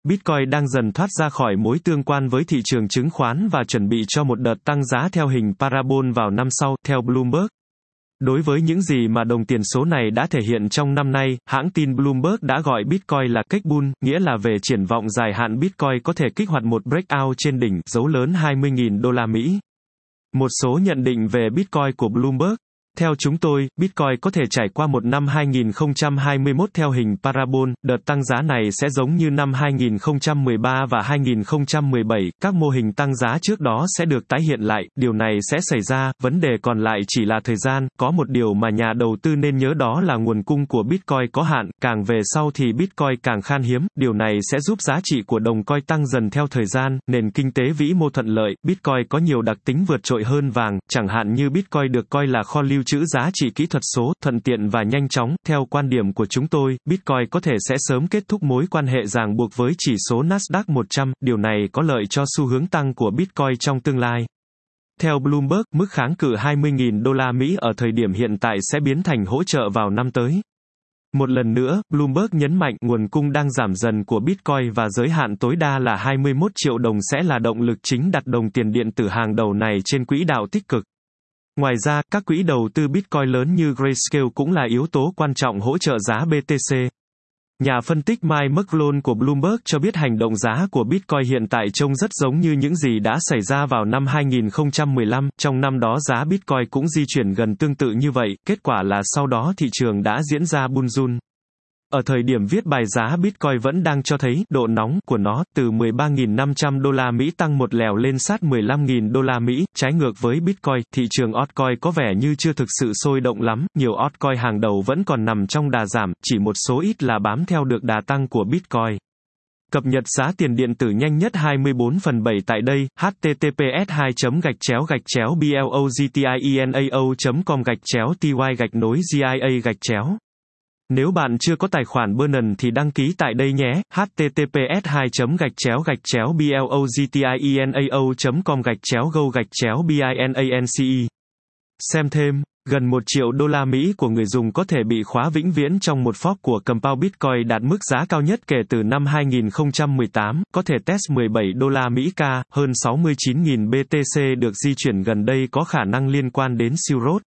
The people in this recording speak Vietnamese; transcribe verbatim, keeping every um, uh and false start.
Bitcoin đang dần thoát ra khỏi mối tương quan với thị trường chứng khoán và chuẩn bị cho một đợt tăng giá theo hình parabol vào năm sau, theo Bloomberg. Đối với những gì mà đồng tiền số này đã thể hiện trong năm nay, hãng tin Bloomberg đã gọi Bitcoin là cake bull, nghĩa là về triển vọng dài hạn Bitcoin có thể kích hoạt một breakout trên đỉnh, dấu lớn hai mươi nghìn đô la Mỹ. Một số nhận định về Bitcoin của Bloomberg. Theo chúng tôi, Bitcoin có thể trải qua một năm hai nghìn không trăm hai mươi mốt theo hình parabol, đợt tăng giá này sẽ giống như năm hai nghìn không trăm mười ba và hai nghìn không trăm mười bảy, các mô hình tăng giá trước đó sẽ được tái hiện lại, điều này sẽ xảy ra, vấn đề còn lại chỉ là thời gian, có một điều mà nhà đầu tư nên nhớ đó là nguồn cung của Bitcoin có hạn, càng về sau thì Bitcoin càng khan hiếm, điều này sẽ giúp giá trị của đồng coin tăng dần theo thời gian, nền kinh tế vĩ mô thuận lợi, Bitcoin có nhiều đặc tính vượt trội hơn vàng, chẳng hạn như Bitcoin được coi là kho lưu trữ giá trị kỹ thuật số, thuận tiện và nhanh chóng. Theo quan điểm của chúng tôi, Bitcoin có thể sẽ sớm kết thúc mối quan hệ ràng buộc với chỉ số Nasdaq một trăm, điều này có lợi cho xu hướng tăng của Bitcoin trong tương lai. Theo Bloomberg, mức kháng cự hai mươi nghìn đô la Mỹ ở thời điểm hiện tại sẽ biến thành hỗ trợ vào năm tới. Một lần nữa, Bloomberg nhấn mạnh nguồn cung đang giảm dần của Bitcoin và giới hạn tối đa là hai mươi mốt triệu đồng sẽ là động lực chính đặt đồng tiền điện tử hàng đầu này trên quỹ đạo tích cực. Ngoài ra, các quỹ đầu tư Bitcoin lớn như Grayscale cũng là yếu tố quan trọng hỗ trợ giá bê tê xê. Nhà phân tích Mike McClone của Bloomberg cho biết hành động giá của Bitcoin hiện tại trông rất giống như những gì đã xảy ra vào năm hai nghìn không trăm mười lăm, trong năm đó giá Bitcoin cũng di chuyển gần tương tự như vậy, kết quả là sau đó thị trường đã diễn ra bull run. Ở thời điểm viết bài giá Bitcoin vẫn đang cho thấy độ nóng của nó, từ mười ba nghìn năm trăm đô la Mỹ tăng một lèo lên sát mười lăm nghìn đô la Mỹ, trái ngược với Bitcoin, thị trường altcoin có vẻ như chưa thực sự sôi động lắm, nhiều altcoin hàng đầu vẫn còn nằm trong đà giảm, chỉ một số ít là bám theo được đà tăng của Bitcoin. Cập nhật giá tiền điện tử nhanh nhất hai mươi bốn phần bảy tại đây, h t t p s hai gạch chéo gạch chéo blogtienao chấm com gạch chéo ty gạch nối gia gạch chéo. Nếu bạn chưa có tài khoản Binance thì đăng ký tại đây nhé, h t t p s hai gạch chéo gạch chéo blogtienao chấm com gạch chéo go gạch chéo binance. Xem thêm, gần một triệu đô la Mỹ của người dùng có thể bị khóa vĩnh viễn trong một fork của Compound Bitcoin đạt mức giá cao nhất kể từ năm hai nghìn không trăm mười tám, có thể test mười bảy đô la Mỹ K, hơn sáu mươi chín nghìn bê tê xê được di chuyển gần đây có khả năng liên quan đến Silk Road.